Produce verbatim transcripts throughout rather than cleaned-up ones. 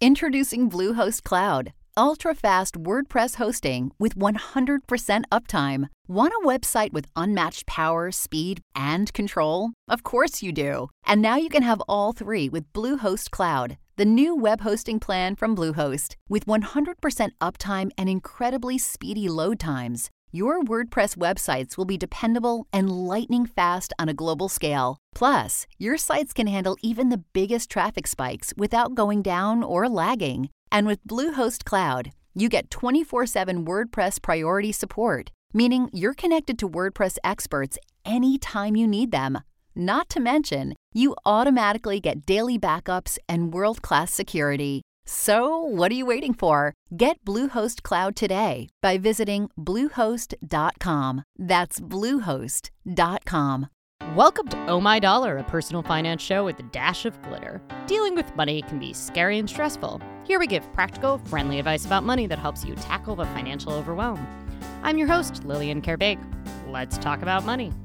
Introducing Bluehost Cloud, ultra-fast WordPress hosting with one hundred percent uptime. Want a website with unmatched power, speed, and control? Of course you do. And now you can have all three with Bluehost Cloud, the new web hosting plan from Bluehost. With one hundred percent uptime and incredibly speedy load times, your WordPress websites will be dependable and lightning fast on a global scale. Plus, your sites can handle even the biggest traffic spikes without going down or lagging. And with Bluehost Cloud, you get twenty-four seven WordPress priority support, meaning you're connected to WordPress experts anytime you need them. Not to mention, you automatically get daily backups and world-class security. So, what are you waiting for? Get Bluehost Cloud today by visiting bluehost dot com. That's bluehost dot com. Welcome to Oh My Dollar, a personal finance show with a dash of glitter. Dealing with money can be scary and stressful. Here we give practical, friendly advice about money that helps you tackle the financial overwhelm. I'm your host, Lillian Kerbake. Let's talk about money.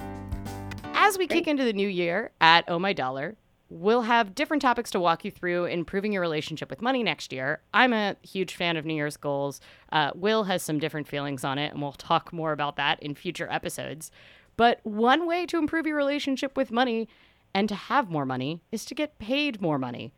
As we kick into the new year at Oh My Dollar, we'll have different topics to walk you through improving your relationship with money next year. I'm a huge fan of New Year's goals. Uh, Will has some different feelings on it, and we'll talk more about that in future episodes. But one way to improve your relationship with money and to have more money is to get paid more money.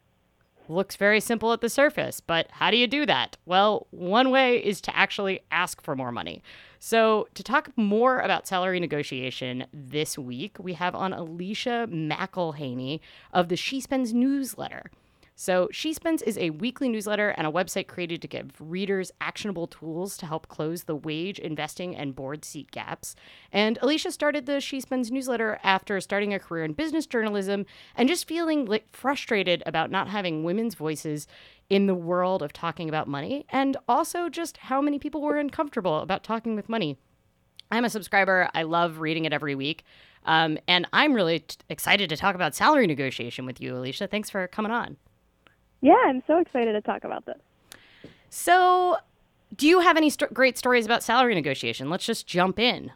Looks very simple at the surface, but how do you do that? Well, one way is to actually ask for more money. So to talk more about salary negotiation this week, we have on Alicia McElhaney of the She Spends newsletter. So She Spends is a weekly newsletter and a website created to give readers actionable tools to help close the wage, investing, and board seat gaps. And Alicia started the She Spends newsletter after starting a career in business journalism and just feeling like frustrated about not having women's voices in the world of talking about money, and also just how many people were uncomfortable about talking with money. I'm a subscriber. I love reading it every week. Um, and I'm really t- excited to talk about salary negotiation with you, Alicia. Thanks for coming on. Yeah, I'm so excited to talk about this. So, do you have any st- great stories about salary negotiation? Let's just jump in.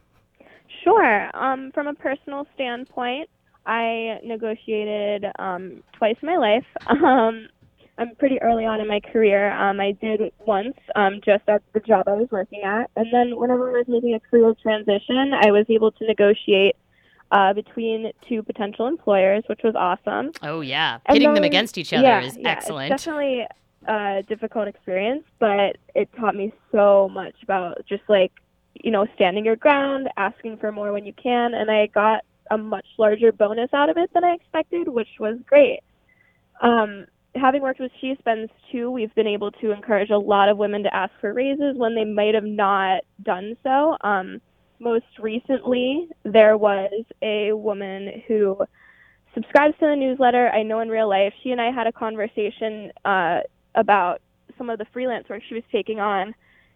Sure. Um, from a personal standpoint, I negotiated um, twice in my life. Um, I'm pretty early on in my career. Um, I did once um, just at the job I was working at. And then whenever I was making a career transition, I was able to negotiate Uh, between two potential employers, which was awesome. Oh, yeah. And Pitting then, them against each other yeah, is yeah, excellent. It's definitely a difficult experience, but it taught me so much about just, like, you know, standing your ground, asking for more when you can, and I got a much larger bonus out of it than I expected, which was great. Um, having worked with She Spends, too, we've been able to encourage a lot of women to ask for raises when they might have not done so. Um, Most recently, there was a woman who subscribes to the newsletter. I know in real life, she and I had a conversation uh, about some of the freelance work she was taking on.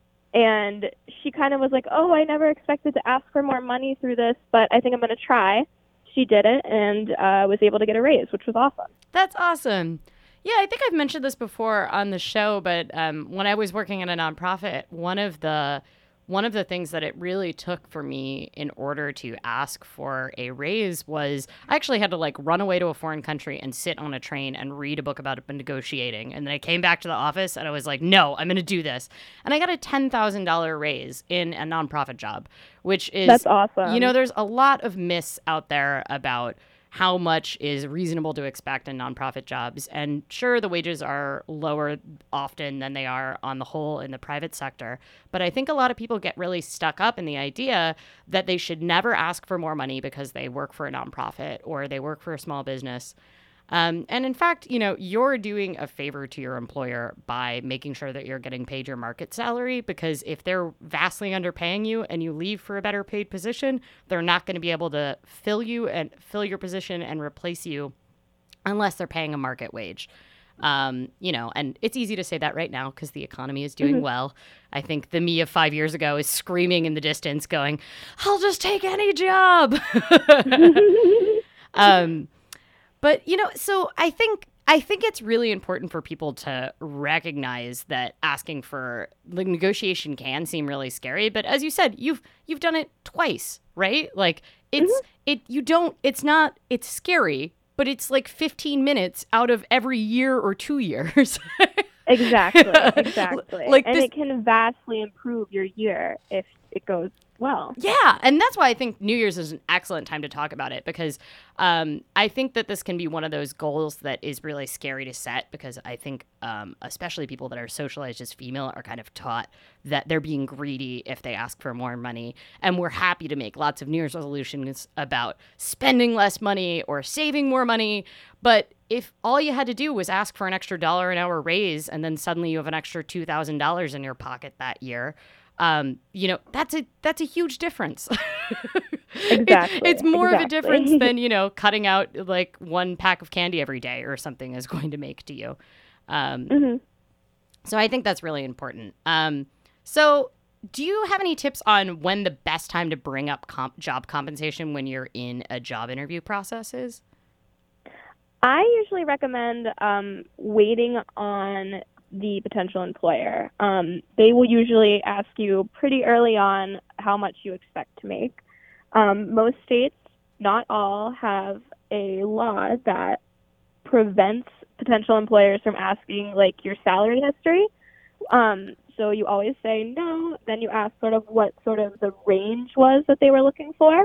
And she kind of was like, oh, I never expected to ask for more money through this, but I think I'm going to try. She did it and uh, was able to get a raise, which was awesome. That's awesome. Yeah, I think I've mentioned this before on the show, but um, when I was working in a nonprofit, one of the One of the things that it really took for me in order to ask for a raise was I actually had to like run away to a foreign country and sit on a train and read a book about negotiating. And then I came back to the office and I was like, no, I'm going to do this. And I got a ten thousand dollars raise in a nonprofit job, which is, that's awesome. You know, there's a lot of myths out there about how much is reasonable to expect in nonprofit jobs. And sure, the wages are lower often than they are on the whole in the private sector. But I think a lot of people get really stuck up in the idea that they should never ask for more money because they work for a nonprofit or they work for a small business. Um, and in fact, you know, you're doing a favor to your employer by making sure that you're getting paid your market salary, because if they're vastly underpaying you and you leave for a better paid position, they're not going to be able to fill you and fill your position and replace you unless they're paying a market wage. Um, you know, and it's easy to say that right now because the economy is doing mm-hmm. well. I think the me of five years ago is screaming in the distance going, I'll just take any job. um, But, you know, so I think I think it's really important for people to recognize that asking for the negotiation can seem really scary. But as you said, you've you've done it twice, right? Like it's mm-hmm. it you don't it's not it's scary, but it's like fifteen minutes out of every year or two years. Exactly, exactly. Like and this... it can vastly improve your year if it goes well. Yeah, and that's why I think New Year's is an excellent time to talk about it, because um, I think that this can be one of those goals that is really scary to set, because I think um, especially people that are socialized as female are kind of taught that they're being greedy if they ask for more money. And we're happy to make lots of New Year's resolutions about spending less money or saving more money. But if all you had to do was ask for an extra dollar an hour raise, and then suddenly you have an extra two thousand dollars in your pocket that year, Um, you know, that's a that's a huge difference. Exactly. It, it's more exactly. of a difference than, you know, cutting out like one pack of candy every day or something is going to make to you. Um, mm-hmm. So I think that's really important. Um, so do you have any tips on when the best time to bring up comp- job compensation when you're in a job interview process is? I usually recommend um, waiting on the potential employer. Um, they will usually ask you pretty early on how much you expect to make. Um, most states, not all, have a law that prevents potential employers from asking like your salary history. Um, so you always say no, then you ask sort of what sort of the range was that they were looking for.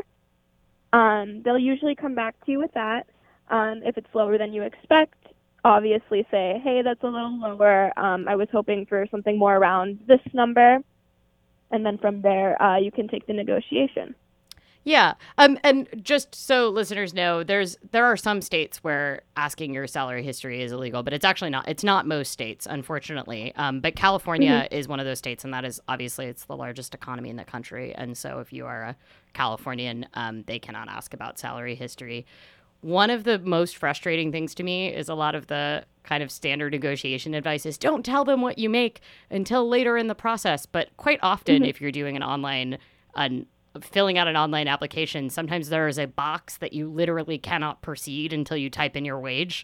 Um, they'll usually come back to you with that. Um, if it's lower than you expect, obviously say, hey, that's a little lower. Um, I was hoping for something more around this number. And then from there, uh, you can take the negotiation. Yeah. Um, and just so listeners know, there's there are some states where asking your salary history is illegal, but it's actually not. It's not most states, unfortunately. Um, but California mm-hmm. is one of those states, and that is obviously it's the largest economy in the country. And so if you are a Californian, um, they cannot ask about salary history. One of the most frustrating things to me is a lot of the kind of standard negotiation advice is don't tell them what you make until later in the process. But quite often, mm-hmm. if you're doing an online, an, filling out an online application, sometimes there is a box that you literally cannot proceed until you type in your wage.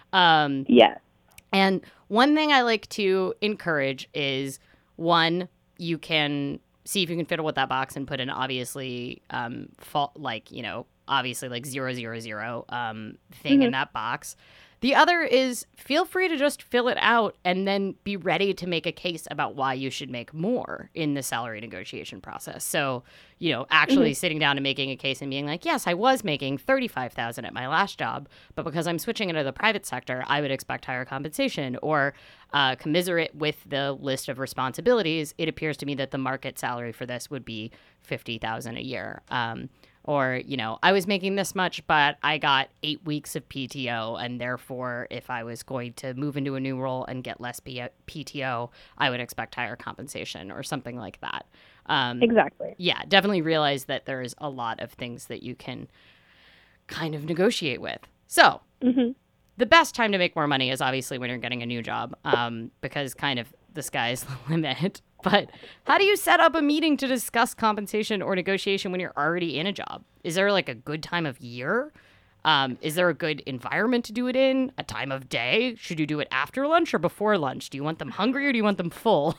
Um, yeah. And one thing I like to encourage is, one, you can see if you can fiddle with that box and put in obviously, um, fault, like, you know, obviously like zero, zero, zero um, thing mm-hmm. in that box. The other is feel free to just fill it out and then be ready to make a case about why you should make more in the salary negotiation process. So, you know, actually mm-hmm. sitting down and making a case and being like, yes, I was making thirty-five thousand dollars at my last job, but because I'm switching into the private sector, I would expect higher compensation. Or uh, commiserate with the list of responsibilities, it appears to me that the market salary for this would be fifty thousand dollars a year. Um, Or, you know, I was making this much, but I got eight weeks of P T O. And therefore, if I was going to move into a new role and get less P T O, I would expect higher compensation or something like that. Um, exactly. Yeah, definitely realize that there's a lot of things that you can kind of negotiate with. So mm-hmm. the best time to make more money is obviously when you're getting a new job, um, because kind of the sky's the limit. But how do you set up a meeting to discuss compensation or negotiation when you're already in a job? Is there like a good time of year? Um, is there a good environment to do it in? A time of day? Should you do it after lunch or before lunch? Do you want them hungry or do you want them full?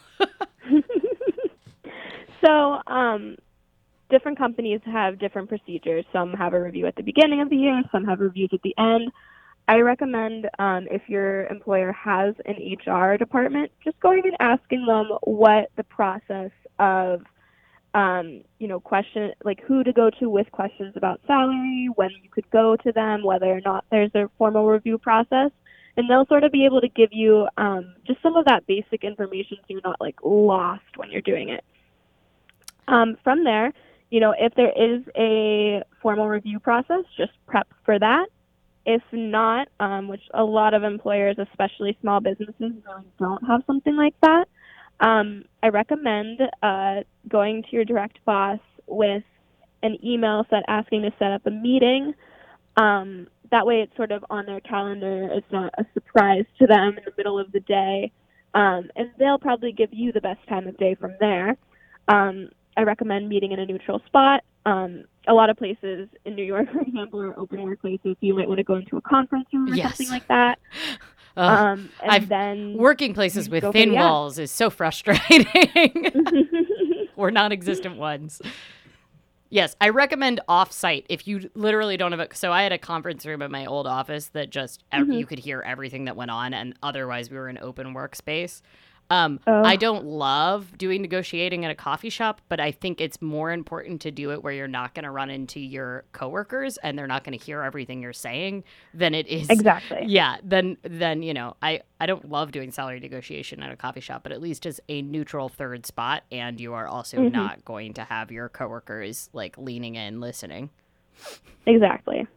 So um, different companies have different procedures. Some have a review at the beginning of the year. Some have reviews at the end. I recommend um, if your employer has an H R department, just going and asking them what the process of, um, you know, question, like who to go to with questions about salary, when you could go to them, whether or not there's a formal review process. And they'll sort of be able to give you um, just some of that basic information so you're not like lost when you're doing it. Um, from there, you know, if there is a formal review process, just prep for that. If not, um, which a lot of employers, especially small businesses, really don't have something like that, um, I recommend uh, going to your direct boss with an email set asking to set up a meeting. Um, that way it's sort of on their calendar. It's not a surprise to them in the middle of the day. Um, and they'll probably give you the best time of day from there. Um, I recommend meeting in a neutral spot. Um, a lot of places in New York, for example, are open workplaces. So you might want to go into a conference room or yes. something like that. Uh, um, and I've, then working places with thin for, walls yeah. is so frustrating. Or non-existent ones. Yes, I recommend off-site if you literally don't have it. So I had a conference room at my old office that just Mm-hmm. you could hear everything that went on, and otherwise we were in open workspace. Um, Oh. I don't love doing negotiating at a coffee shop, but I think it's more important to do it where you're not going to run into your coworkers and they're not going to hear everything you're saying than it is. Exactly. Yeah. Then, then you know, I, I don't love doing salary negotiation at a coffee shop, but at least it's a neutral third spot, and you are also Mhm. not going to have your coworkers like leaning in, listening. Exactly.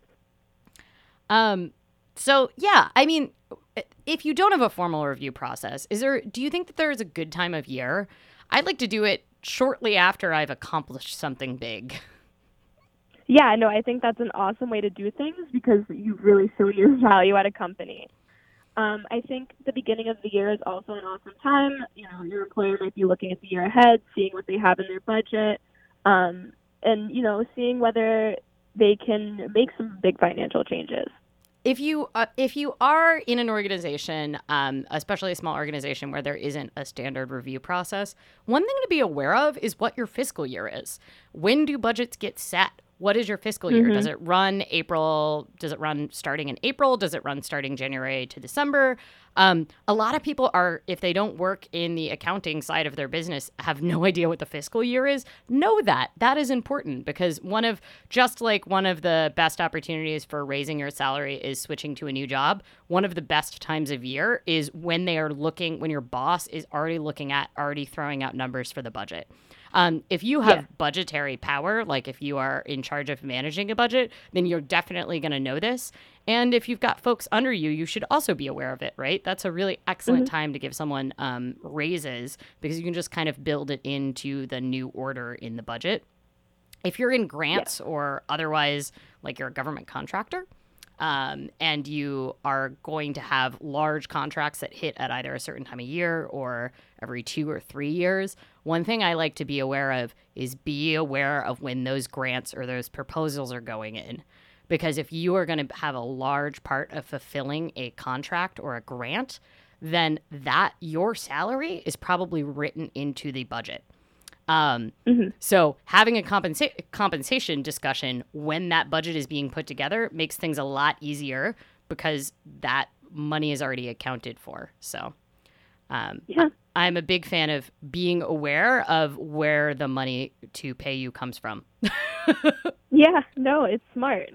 Um, so yeah, I mean, if you don't have a formal review process, is there, do you think that there is a good time of year? I'd like to do it shortly after I've accomplished something big. Yeah, no, I think that's an awesome way to do things because you've really shown your value at a company. Um, I think the beginning of the year is also an awesome time. You know, your employer might be looking at the year ahead, seeing what they have in their budget, um, and, you know, seeing whether they can make some big financial changes. If you uh, if you are in an organization, um, especially a small organization where there isn't a standard review process, one thing to be aware of is what your fiscal year is. When do budgets get set? What is your fiscal year? Mm-hmm. Does it run April? Does it run starting in April? Does it run starting January to December? Um, a lot of people are, if they don't work in the accounting side of their business, have no idea what the fiscal year is. Know that. That is important because one of, just like one of the best opportunities for raising your salary is switching to a new job, one of the best times of year is when they are looking, when your boss is already looking at, already throwing out numbers for the budget. Um, if you have Yeah. budgetary power, like if you are in charge of managing a budget, then you're definitely going to know this. And if you've got folks under you, you should also be aware of it, right? That's a really excellent Mm-hmm. time to give someone um, raises because you can just kind of build it into the new order in the budget. If you're in grants or otherwise, like you're a government contractor, um, and you are going to have large contracts that hit at either a certain time of year or every two or three years, one thing I like to be aware of is be aware of when those grants or those proposals are going in. Because if you are going to have a large part of fulfilling a contract or a grant, then that your salary is probably written into the budget. Um, Mm-hmm. So having a compensa- compensation discussion when that budget is being put together makes things a lot easier because that money is already accounted for. So um, Yeah. I- I'm a big fan of being aware of where the money to pay you comes from. Yeah, no, it's smart.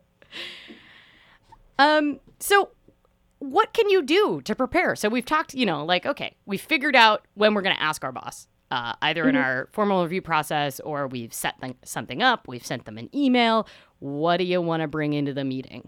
Um, so what can you do to prepare? So we've talked, you know, like, okay, we figured out when we're going to ask our boss, uh, either in Mhm. our formal review process or we've set th- something up, we've sent them an email. What do you want to bring into the meeting?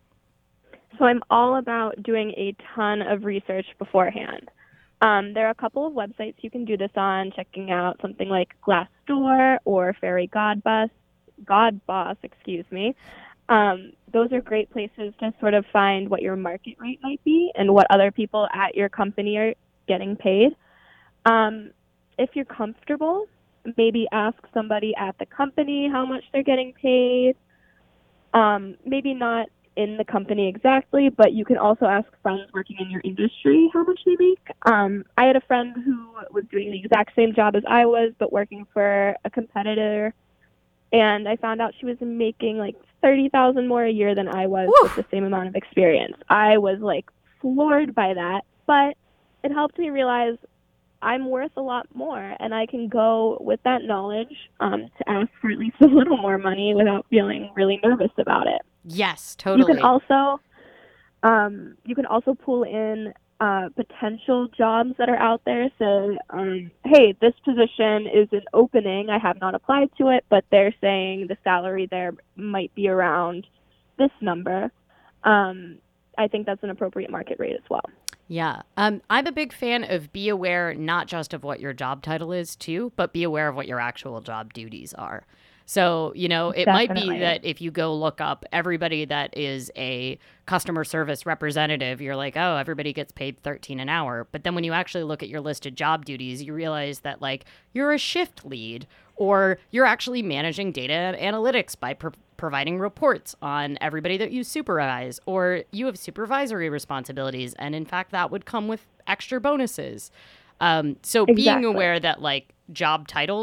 So I'm all about doing a ton of research beforehand. Um, there are a couple of websites you can do this on, checking out something like Glassdoor or Fairy Godboss, Godboss, excuse me. Um, those are great places to sort of find what your market rate might be and what other people at your company are getting paid. Um, if you're comfortable, maybe ask somebody at the company how much they're getting paid. Um, maybe not in the company exactly, but you can also ask friends working in your industry how much they make. Um, I had a friend who was doing the exact same job as I was, but working for a competitor, and I found out she was making like thirty thousand more a year than I was Woo! with the same amount of experience. I was like floored by that, but it helped me realize I'm worth a lot more, and I can go with that knowledge um, to ask for at least a little more money without feeling really nervous about it. Yes, totally. You can also um, you can also pull in uh, potential jobs that are out there. So, um, hey, this position is an opening. I have not applied to it, but they're saying the salary there might be around this number. Um, I think that's an appropriate market rate as well. Yeah. Um, I'm a big fan of be aware not just of what your job title is too, but be aware of what your actual job duties are. So, you know, it might Definitely. be that if you go look up everybody that is a customer service representative, you're like, oh, everybody gets paid thirteen an hour. But then when you actually look at your listed job duties, you realize that like you're a shift lead or you're actually managing data and analytics by pro- providing reports on everybody that you supervise, or you have supervisory responsibilities. And in fact, that would come with extra bonuses. Um, so being Exactly. aware that like job titles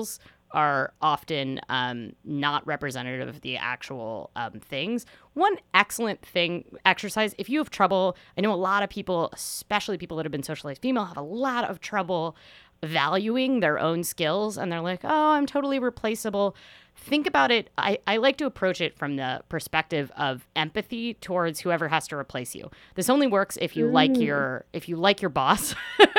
are often um, not representative of the actual um, things. One excellent thing, exercise, if you have trouble, I know a lot of people, especially people that have been socialized female, have a lot of trouble valuing their own skills, and they're like, oh, I'm totally replaceable. Think about it. I, I like to approach it from the perspective of empathy towards whoever has to replace you. This only works if you mm. like your if you like your boss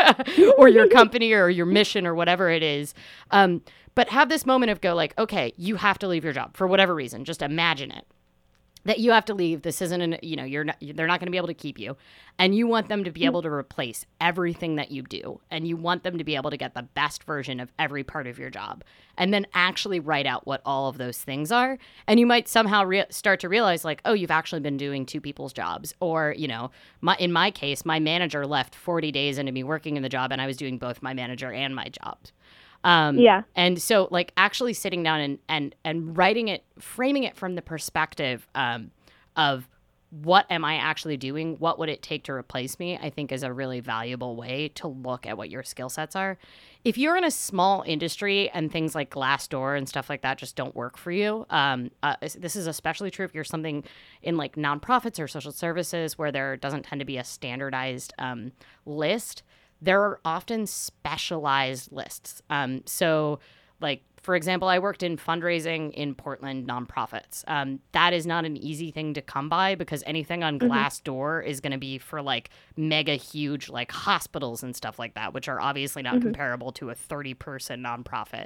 or your company or your mission or whatever it is. Um, but have this moment of go like, okay, you have to leave your job for whatever reason. Just imagine it. That you have to leave. This isn't an, you know, you're not, they're not going to be able to keep you. And you want them to be able to replace everything that you do. And you want them to be able to get the best version of every part of your job. And then actually write out what all of those things are. And you might somehow re- start to realize like, oh, you've actually been doing two people's jobs. Or, you know, my, in my case, my manager left forty days into me working in the job and I was doing both my manager and my job. Um, yeah. And so like actually sitting down and, and, and writing it, framing it from the perspective um, of what am I actually doing? What would it take to replace me? I think is a really valuable way to look at what your skill sets are. If you're in a small industry and things like Glassdoor and stuff like that just don't work for you, um, uh, this is especially true if you're something in like nonprofits or social services where there doesn't tend to be a standardized um, list. There are often specialized lists. Um, so, like, for example, I worked in fundraising in Portland nonprofits. Um, that is not an easy thing to come by because anything on mm-hmm. Glassdoor is going to be for, like, mega huge, like, hospitals and stuff like that, which are obviously not mm-hmm. comparable to a thirty-person nonprofit.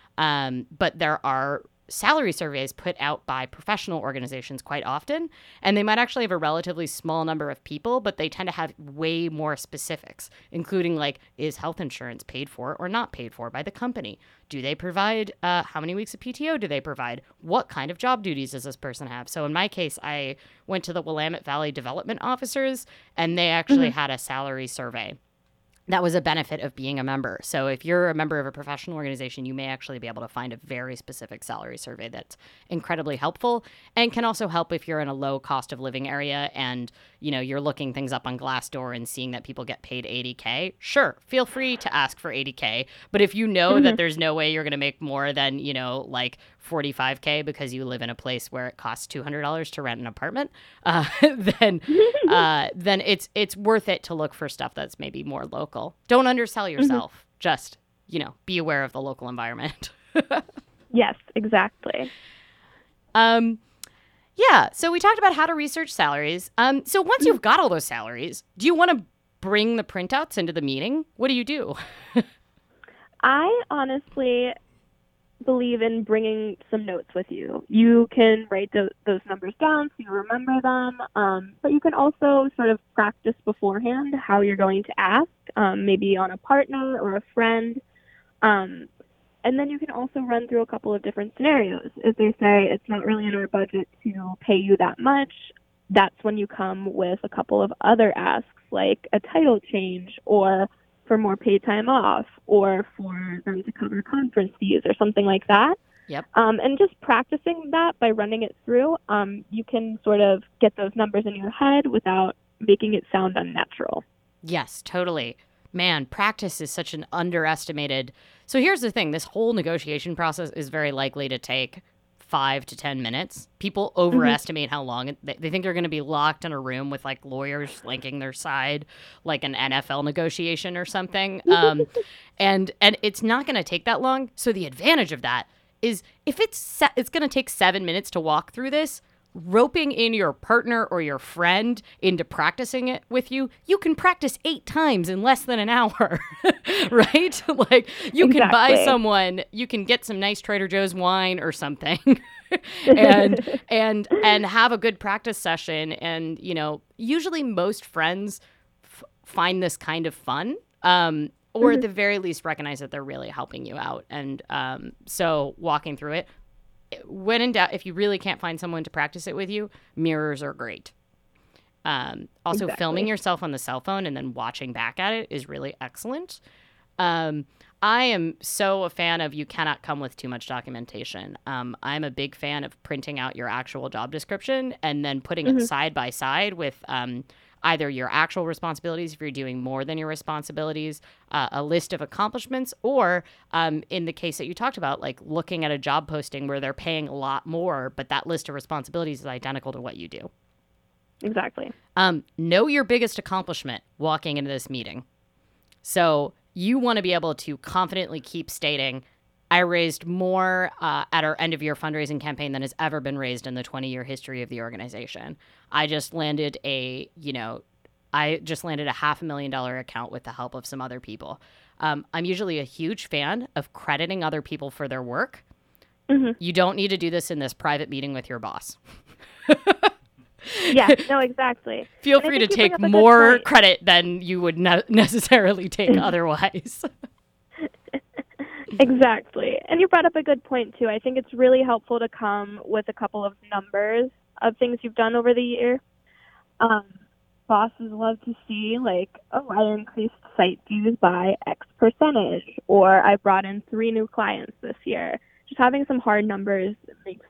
Um, but there are salary surveys put out by professional organizations quite often, and they might actually have a relatively small number of people, but they tend to have way more specifics, including like, is health insurance paid for or not paid for by the company? Do they provide, uh, how many weeks of P T O do they provide? What kind of job duties does this person have? So in my case, I went to the Willamette Valley Development Officers, and they actually mm-hmm. had a salary survey. That was a benefit of being a member. So if you're a member of a professional organization, you may actually be able to find a very specific salary survey that's incredibly helpful and can also help if you're in a low cost of living area and, you know, you're looking things up on Glassdoor and seeing that people get paid eighty K. Sure, feel free to ask for eighty K. But if you know mm-hmm. that there's no way you're going to make more than, you know, like forty-five K because you live in a place where it costs two hundred dollars to rent an apartment, uh, then uh, then it's it's worth it to look for stuff that's maybe more local. Don't undersell yourself. Mm-hmm. Just, you know, be aware of the local environment. Yes, exactly. Um, yeah. So we talked about how to research salaries. Um, so once you've got all those salaries, do you want to bring the printouts into the meeting? What do you do? I honestly believe in bringing some notes with you. You can write th- those numbers down so you remember them, um, but you can also sort of practice beforehand how you're going to ask, um, maybe on a partner or a friend. Um, and then you can also run through a couple of different scenarios. If they say it's not really in our budget to pay you that much, that's when you come with a couple of other asks, like a title change or for more paid time off or for them to cover conference fees or something like that. Yep. Um, and just practicing that by running it through, um, you can sort of get those numbers in your head without making it sound unnatural. Yes, totally. Man, practice is such an underestimated. So here's the thing. This whole negotiation process is very likely to take five to ten minutes. People overestimate mm-hmm. how long it, they think they're going to be locked in a room with like lawyers flanking their side, like an N F L negotiation or something. Um, and and it's not going to take that long. So the advantage of that is if it's se- it's going to take seven minutes to walk through this, roping in your partner or your friend into practicing it with you, you can practice eight times in less than an hour, right? Like you exactly. can buy someone, you can get some nice Trader Joe's wine or something and, and, and have a good practice session. And, you know, usually most friends f- find this kind of fun, um, or mm-hmm. at the very least recognize that they're really helping you out. And um, so walking through it, when in doubt, if you really can't find someone to practice it with you, mirrors are great. Um, also, exactly. filming yourself on the cell phone and then watching back at it is really excellent. Um, I am so a fan of you cannot come with too much documentation. Um, I'm a big fan of printing out your actual job description and then putting mm-hmm. it side by side with um, either your actual responsibilities, if you're doing more than your responsibilities, uh, a list of accomplishments, or um, in the case that you talked about, like looking at a job posting where they're paying a lot more, but that list of responsibilities is identical to what you do. Exactly. Um, know your biggest accomplishment walking into this meeting. So you want to be able to confidently keep stating, I raised more uh, at our end of year fundraising campaign than has ever been raised in the twenty year history of the organization. I just landed a, you know, I just landed a half a million dollar account with the help of some other people. Um, I'm usually a huge fan of crediting other people for their work. Mm-hmm. You don't need to do this in this private meeting with your boss. Yeah, no, exactly. Feel and free to take more credit than you would ne- necessarily take otherwise. Exactly. And you brought up a good point, too. I think it's really helpful to come with a couple of numbers of things you've done over the year. Um, bosses love to see, like, oh, I increased site views by X percentage, or I brought in three new clients this year. Just having some hard numbers makes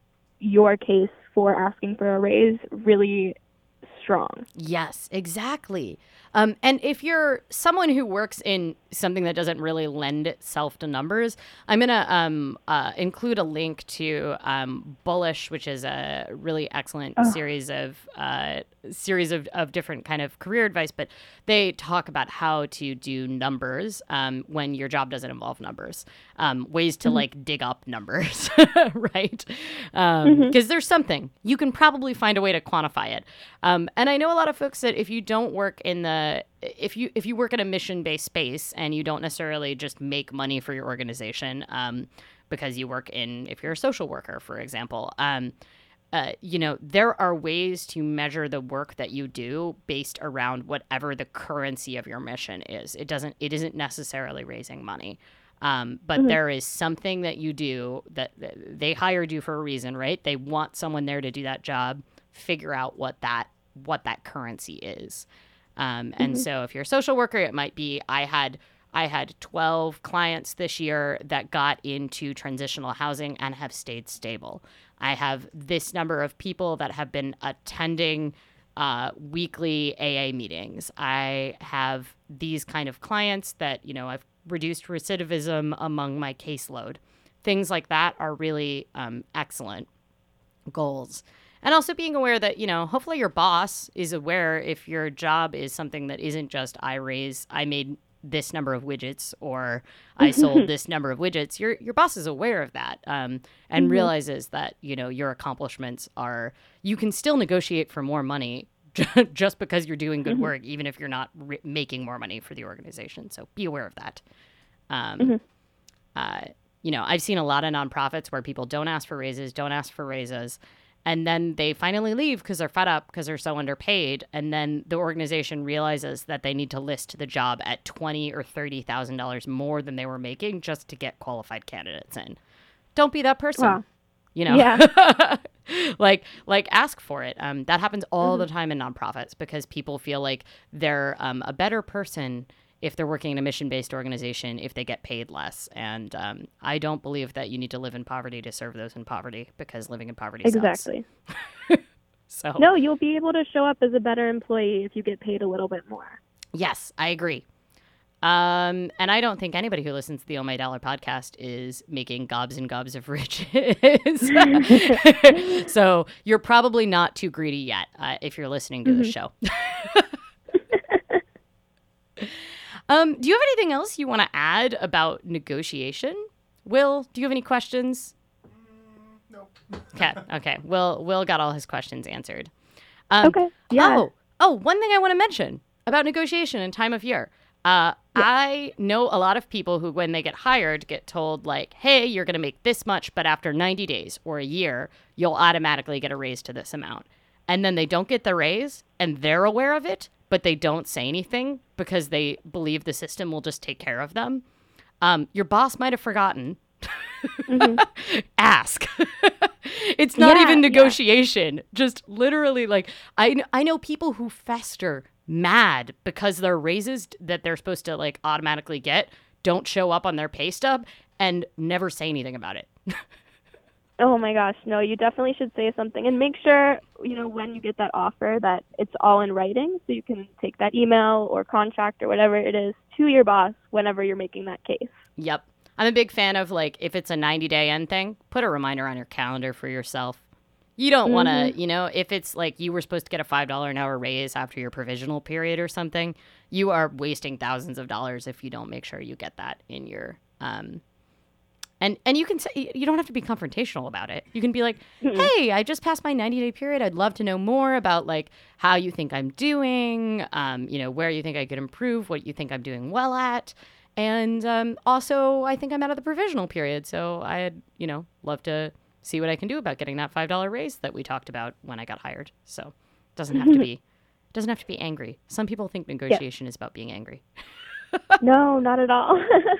your case for asking for a raise really strong. Yes, exactly. Um, and if you're someone who works in something that doesn't really lend itself to numbers, I'm going to um, uh, include a link to um, Bullish, which is a really excellent oh. series of uh, series of, of different kind of career advice. But they talk about how to do numbers um, when your job doesn't involve numbers, um, ways to mm-hmm. like dig up numbers, right? Because um, mm-hmm. there's something. You can probably find a way to quantify it. Um, and I know a lot of folks that if you don't work in the if you if you work in a mission-based space and you don't necessarily just make money for your organization um, because you work in, if you're a social worker, for example, um, uh, you know, there are ways to measure the work that you do based around whatever the currency of your mission is. It doesn't, it isn't necessarily raising money. Um, but mm-hmm. there is something that you do that, that they hired you for a reason, right? They want someone there to do that job. Figure out what that what that currency is. Um, and mm-hmm. so if you're a social worker, it might be I had I had twelve clients this year that got into transitional housing and have stayed stable. I have this number of people that have been attending uh, weekly A A meetings. I have these kind of clients that, you know, I've reduced recidivism among my caseload. Things like that are really um, excellent goals. And also being aware that, you know, hopefully your boss is aware if your job is something that isn't just I raise, I made this number of widgets or I sold this number of widgets. Your your boss is aware of that um, and mm-hmm. realizes that, you know, your accomplishments are, you can still negotiate for more money just because you're doing good mm-hmm. work, even if you're not re- making more money for the organization. So be aware of that. Um, mm-hmm. uh, you know, I've seen a lot of nonprofits where people don't ask for raises, don't ask for raises. And then they finally leave because they're fed up because they're so underpaid. And then the organization realizes that they need to list the job at twenty thousand dollars or thirty thousand dollars more than they were making just to get qualified candidates in. Don't be that person. Wow. You know, yeah. like like ask for it. Um, that happens all mm-hmm. the time in nonprofits because people feel like they're um, a better person if they're working in a mission-based organization, if they get paid less. And um, I don't believe that you need to live in poverty to serve those in poverty because living in poverty exactly. sucks. So no, you'll be able to show up as a better employee if you get paid a little bit more. Yes, I agree. Um, and I don't think anybody who listens to the Oh My Dollar podcast is making gobs and gobs of riches. So you're probably not too greedy yet uh, if you're listening to mm-hmm. the show. Um, do you have anything else you want to add about negotiation? Will, do you have any questions? Mm, nope. Okay. Okay. Will, Will got all his questions answered. Um, okay. Yeah. Oh, oh, one thing I want to mention about negotiation and time of year. Uh, yeah. I know a lot of people who, when they get hired, get told like, hey, you're going to make this much, but after ninety days or a year, you'll automatically get a raise to this amount. And then they don't get the raise and they're aware of it, but they don't say anything because they believe the system will just take care of them. Um, your boss might have forgotten. Mm-hmm. Ask. It's not yeah, even negotiation. Yeah. Just literally like, I, I know people who fester mad because their raises that they're supposed to like automatically get don't show up on their pay stub and never say anything about it. Oh my gosh, no, you definitely should say something and make sure, you know, when you get that offer that it's all in writing so you can take that email or contract or whatever it is to your boss whenever you're making that case. Yep. I'm a big fan of, like, if it's a ninety day end thing, put a reminder on your calendar for yourself. You don't want to, Mm-hmm. you know, if it's like you were supposed to get a five dollars an hour raise after your provisional period or something, you are wasting thousands of dollars if you don't make sure you get that in your, um, and, and you can say, you don't have to be confrontational about it. You can be like, hey, I just passed my ninety day period. I'd love to know more about like how you think I'm doing, um, you know, where you think I could improve, what you think I'm doing well at. And um, also, I think I'm out of the provisional period. So I'd, you know, love to see what I can do about getting that five dollars raise that we talked about when I got hired. So it doesn't have to be, doesn't have to be angry. Some people think negotiation is about being angry. No, not at all.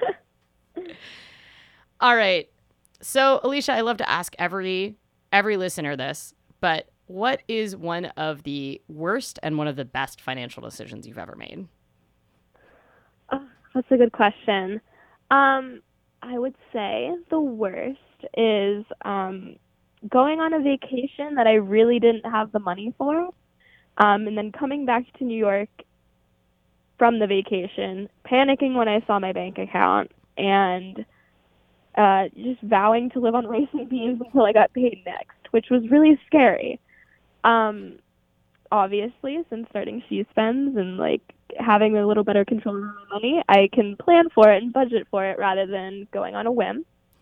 All right. So, Alicia, I love to ask every every listener this, but what is one of the worst and one of the best financial decisions you've ever made? Oh, that's a good question. Um, I would say the worst is um, going on a vacation that I really didn't have the money for, um, and then coming back to New York from the vacation, panicking when I saw my bank account, and uh, just vowing to live on rice and beans until I got paid next, which was really scary. Um, obviously, since starting She Spends and like having a little better control over my money, I can plan for it and budget for it rather than going on a whim.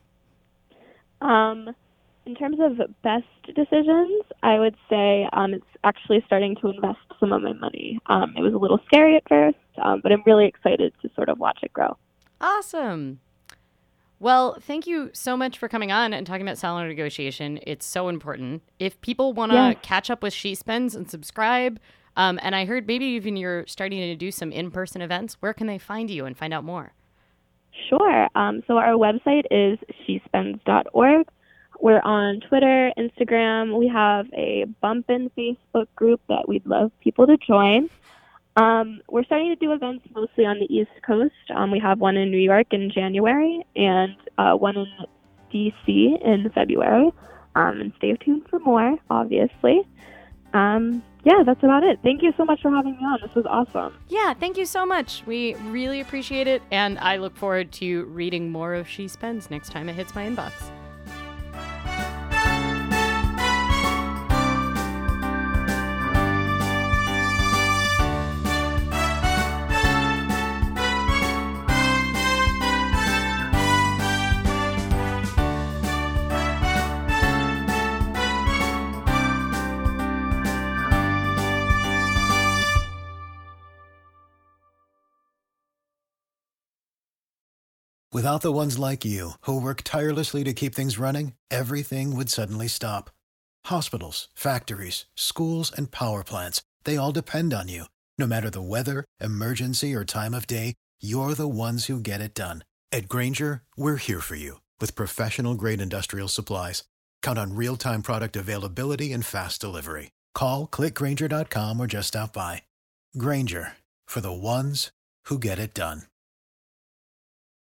Um, in terms of best decisions, I would say um, it's actually starting to invest some of my money. Um, it was a little scary at first, um, but I'm really excited to sort of watch it grow. Awesome. Well, thank you so much for coming on and talking about salary negotiation. It's so important. If people want to Yes. catch up with She Spends and subscribe, um, and I heard maybe even you're starting to do some in-person events, where can they find you and find out more? Sure. Um, so our website is she spends dot org. We're on Twitter, Instagram. We have a Bumpin' Facebook group that we'd love people to join. Um, we're starting to do events mostly on the East Coast. Um, we have one in New York in January and uh, one in D C in February. Um, and stay tuned for more, obviously. Um, yeah, that's about it. Thank you so much for having me on. This was awesome. Yeah, thank you so much. We really appreciate it, and I look forward to reading more of She Spends next time it hits my inbox. Without the ones like you, who work tirelessly to keep things running, everything would suddenly stop. Hospitals, factories, schools, and power plants, they all depend on you. No matter the weather, emergency, or time of day, you're the ones who get it done. At Grainger, we're here for you with professional-grade industrial supplies. Count on real-time product availability and fast delivery. Call, click Grainger dot com, or just stop by. Grainger, for the ones who get it done.